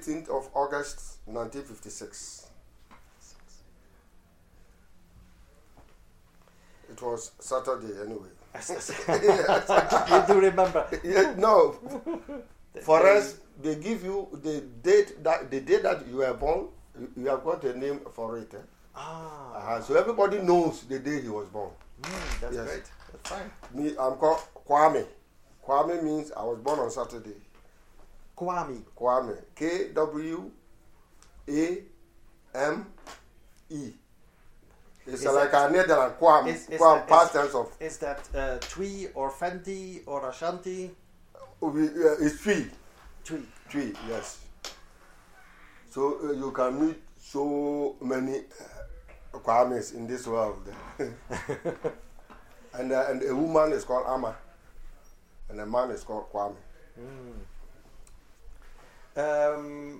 18th of August 1956. It was Saturday anyway. You do remember? Yeah, no. For us, they give you the date that you were born. You have got a name for it. So everybody knows the day he was born. That's great. That's fine. Me, I'm called Kwame. Kwame means I was born on Saturday. Kwame. Kwame. It's Is like that- a Netherlands. Kwame. Kwame, past tense of. Is that Twi or Fenty or Ashanti? It's Twi. Twi. Yes. So you can meet so many Kwames in this world. and a woman is called Ama, and a man is called Kwame.